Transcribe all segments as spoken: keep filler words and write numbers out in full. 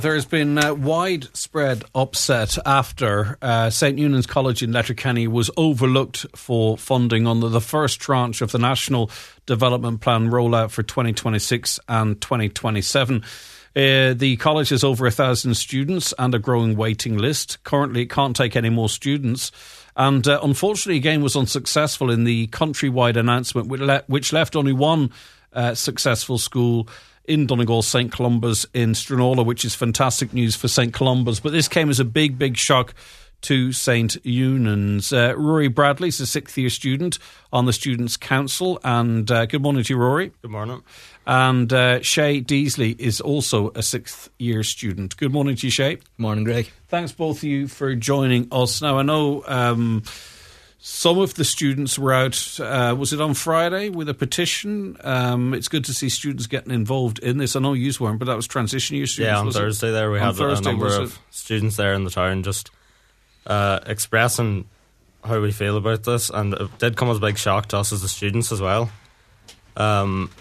There has been uh, widespread upset after uh, St Eunan's College in Letterkenny was overlooked for funding under the first tranche of the National Development Plan rollout for twenty twenty-six and twenty twenty-seven. Uh, the college has over a thousand students and a growing waiting list. Currently, it can't take any more students. And uh, unfortunately, again, was unsuccessful in the countrywide announcement, which, le- which left only one uh, successful school in Donegal, St Columba's in Stranraer, which is fantastic news for St Columba's. But this came as a big, big shock to St Eunan's. Uh, Rory Bradley is a sixth-year student on the Students' Council. And uh, good morning to you, Rory. Good morning. And uh, Shay Deasley is also a sixth-year student. Good morning to you, Shay. Good morning, Greg. Thanks, both of you, for joining us. Now, I know Um, some of the students were out, uh, was it on Friday, with a petition? Um, it's good to see students getting involved in this. I know you weren't, but that was transition year students. Yeah, on Thursday it? there we on had Thursday, a number of students there in the town just uh, expressing how we feel about this, and it did come as a big shock to us as the students as well. Um,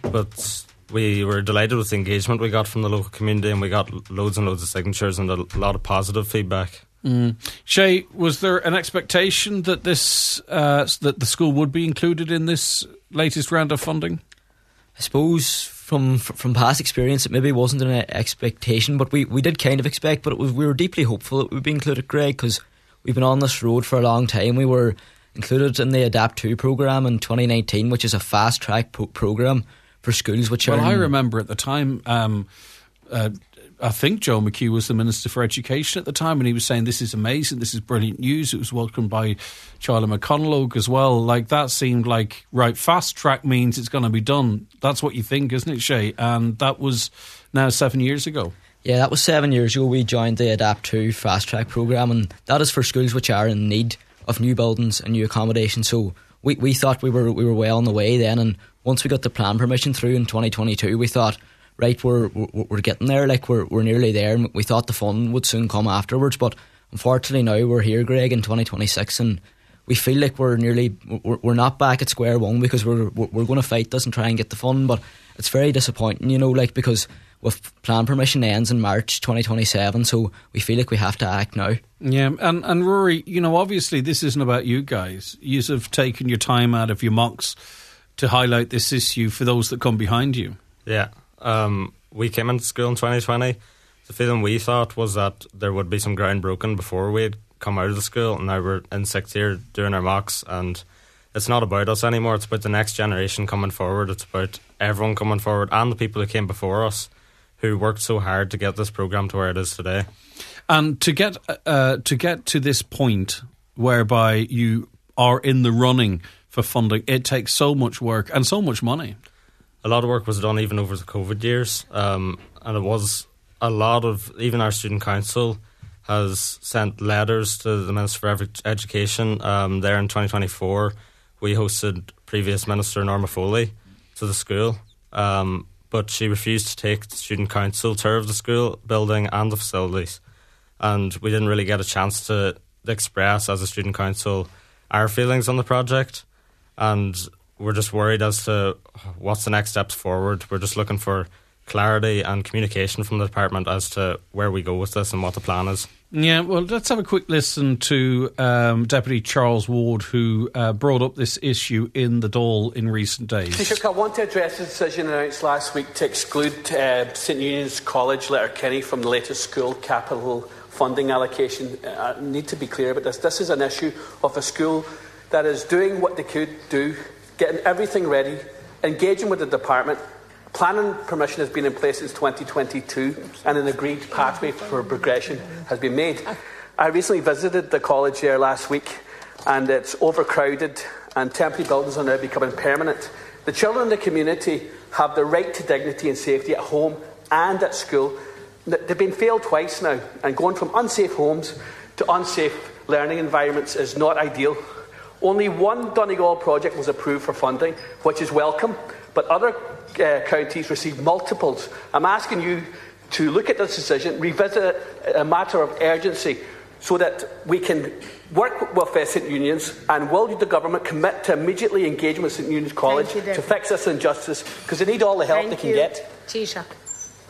but we were delighted with the engagement we got from the local community, and we got loads and loads of signatures and a lot of positive feedback. Mm. Shay, was there an expectation that this uh, that the school would be included in this latest round of funding? I suppose from from past experience it maybe wasn't an expectation, but we, we did kind of expect, but it was, we were deeply hopeful it would be included, Greg, because we've been on this road for a long time. We were included in the Adapt two programme in twenty nineteen, which is a fast-track pro- programme for schools which well, are... Well, I remember at the time... Um, uh, I think Joe McHugh was the Minister for Education at the time, and he was saying this is amazing, this is brilliant news. It was welcomed by Charlie McConalogue as well. Like, that seemed like, right, fast track means it's going to be done. That's what you think, isn't it, Shay? And that was now seven years ago. Yeah, that was seven years ago. We joined the Adapt two fast track programme, and that is for schools which are in need of new buildings and new accommodation. So we, we thought we were we were well on the way then, and once we got the plan permission through in twenty twenty-two, we thought, right, we're, we're we're getting there, like we're we're nearly there, and we thought the fun would soon come afterwards, but unfortunately now we're here, Greg, in twenty twenty-six, and we feel like we're nearly we're, we're not back at square one, because we're we're, we're going to fight this and try and get the fun, but it's very disappointing, you know, like, because with plan permission ends in March twenty twenty-seven, so we feel like we have to act now. Yeah, and, and Rory, you know, obviously this isn't about you guys. You have taken your time out of your mocks to highlight this issue for those that come behind you. Yeah. Um, we came into school in twenty twenty. The feeling we thought was that there would be some ground broken before we'd come out of the school, and now we're in sixth year doing our mocks, and it's not about us anymore. It's about the next generation coming forward. It's about everyone coming forward, and the people who came before us who worked so hard to get this programme to where it is today. And to get uh, to get to this point whereby you are in the running for funding, it takes so much work and so much money. A lot of work was done even over the COVID years, um, and it was a lot of, even our student council has sent letters to the Minister for Education. Um, there in twenty twenty-four, we hosted previous Minister Norma Foley to the school, um, but she refused to take the student council tour of the school building and the facilities, and we didn't really get a chance to express as a student council our feelings on the project, and we're just worried as to what's the next steps forward. We're just looking for clarity and communication from the department as to where we go with this and what the plan is. Yeah, well, let's have a quick listen to um, Deputy Charles Ward, who uh, brought up this issue in the Dáil in recent days. Taoiseach, I want to address the decision announced last week to exclude uh, St Eunan's College, Letterkenny, from the latest school capital funding allocation. I need to be clear about this. This is an issue of a school that is doing what they could do, getting everything ready, engaging with the department. Planning permission has been in place since twenty twenty-two, and an agreed pathway for progression has been made. I recently visited the college there last week, and it's overcrowded, and temporary buildings are now becoming permanent. The children in the community have the right to dignity and safety at home and at school. They've been failed twice now, and going from unsafe homes to unsafe learning environments is not ideal. Only one Donegal project was approved for funding, which is welcome, but other uh, counties received multiples. I'm asking you to look at this decision, revisit it, a matter of urgency, so that we can work with uh, St Eunan's, and will the government commit to immediately engaging with St Eunan's College you, to fix this injustice, because they need all the help Thank they can you. get. Taoiseach.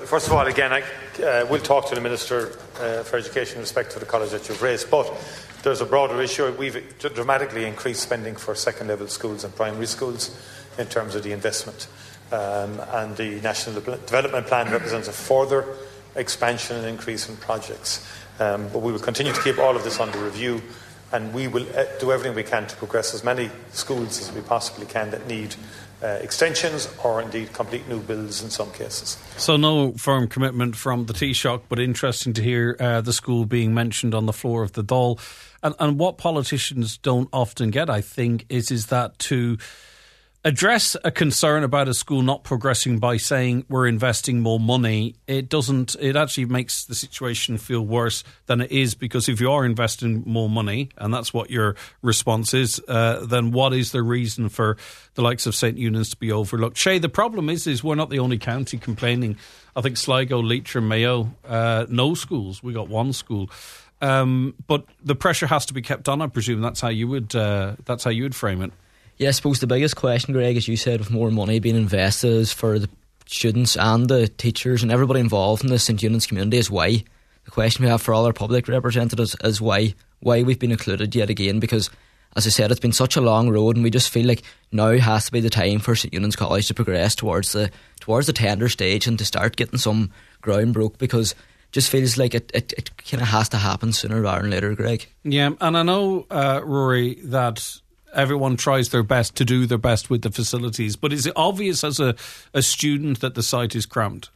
First of all, again, I uh, will talk to the Minister uh, for Education in respect to the college that you've raised, but there's a broader issue. We've dramatically increased spending for second-level schools and primary schools in terms of the investment. Um, and the National Development Plan represents a further expansion and increase in projects. Um, but we will continue to keep all of this under review, and we will uh, do everything we can to progress as many schools as we possibly can that need uh, extensions or indeed complete new builds in some cases. So no firm commitment from the Taoiseach, but interesting to hear uh, the school being mentioned on the floor of the Dáil. And, and what politicians don't often get, I think, is, is that to address a concern about a school not progressing by saying we're investing more money, it doesn't, it actually makes the situation feel worse than it is, because if you are investing more money, and that's what your response is, uh, then what is the reason for the likes of St Eunan's to be overlooked? Shay, the problem is, is we're not the only county complaining. I think Sligo, Leitrim, Mayo, uh, no schools. We got one school. Um, but the pressure has to be kept on, I presume. That's how you would, uh, that's how you would frame it. Yeah, I suppose the biggest question, Greg, as you said, with more money being invested is for the students and the teachers and everybody involved in the St Eunan's community is why. The question we have for all our public representatives is why. Why we've been included yet again, because, as I said, it's been such a long road, and we just feel like now has to be the time for St Eunan's College to progress towards the towards the tender stage and to start getting some ground broke, because it just feels like it, it, it kind of has to happen sooner rather than later, Greg. Yeah, and I know, uh, Rory, that everyone tries their best to do their best with the facilities, but is it obvious as a, a student that the site is cramped?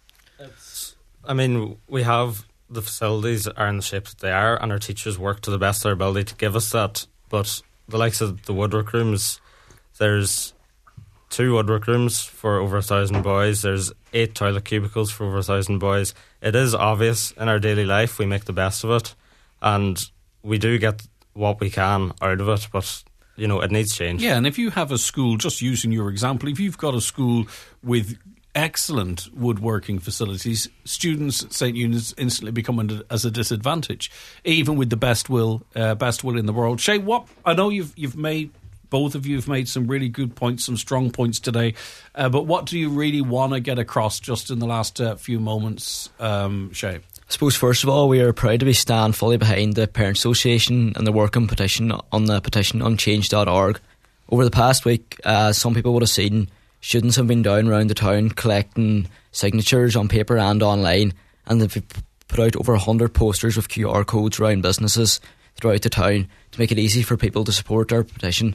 It's, I mean, we have the facilities are in the shape that they are, and our teachers work to the best of their ability to give us that. But the likes of the woodwork rooms, there's two woodwork rooms for over a thousand boys. There's eight toilet cubicles for over a thousand boys. It is obvious in our daily life we make the best of it, and we do get what we can out of it, but you know, it needs change. Yeah, and if you have a school, just using your example, if you've got a school with excellent woodworking facilities, students at St Eunan's instantly become under, as a disadvantage, even with the best will, uh, best will in the world. Shay, what I know you've you've made, both of you have made some really good points, some strong points today. Uh, but what do you really want to get across just in the last uh, few moments, um, Shay? I suppose, first of all, we are proud to be stand fully behind the Parents Association and the working petition on the petition on change dot org. Over the past week, uh, some people would have seen students have been down around the town collecting signatures on paper and online, and they've put out over one hundred posters with Q R codes around businesses throughout the town to make it easy for people to support our petition.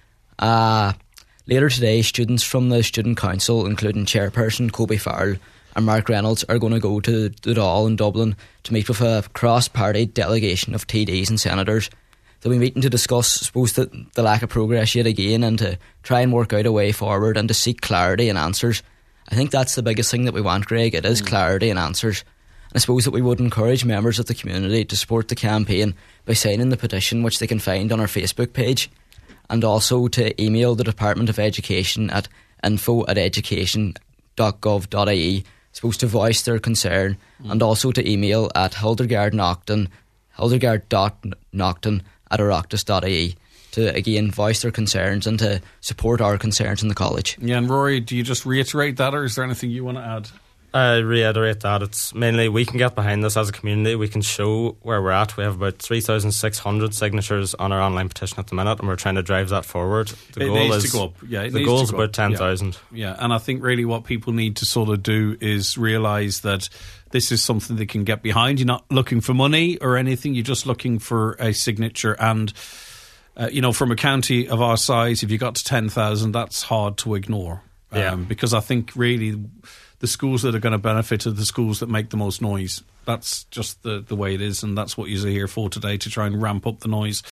Uh, later today, students from the Student Council, including Chairperson Kobe Farrell and Mark Reynolds, are going to go to the Dáil in Dublin to meet with a cross-party delegation of T Ds and senators. They'll be meeting to discuss, I suppose, the, the lack of progress yet again, and to try and work out a way forward and to seek clarity and answers. I think that's the biggest thing that we want, Greg. It is mm. clarity and answers. And I suppose that we would encourage members of the community to support the campaign by signing the petition, which they can find on our Facebook page, and also to email the Department of Education at info at education dot gov dot I E, supposed to voice their concern, mm. and also to email at Hildegard Naughton, hildegard dot naughton at oireachtas dot I E, to again voice their concerns and to support our concerns in the college. Yeah, and Rory, do you just reiterate that, or is there anything you want to add? I reiterate that it's mainly we can get behind this as a community. We can show where we're at. We have about three thousand six hundred signatures on our online petition at the minute, and we're trying to drive that forward. The it goal needs is to go up. Yeah, it the needs goal to is go about up. ten thousand. Yeah. yeah, and I think really what people need to sort of do is realise that this is something they can get behind. You're not looking for money or anything. You're just looking for a signature. And uh, you know, from a county of our size, if you got to ten thousand, that's hard to ignore. Um, yeah. Because I think really the schools that are going to benefit are the schools that make the most noise. That's just the, the way it is, and that's what you're here for today, to try and ramp up the noise.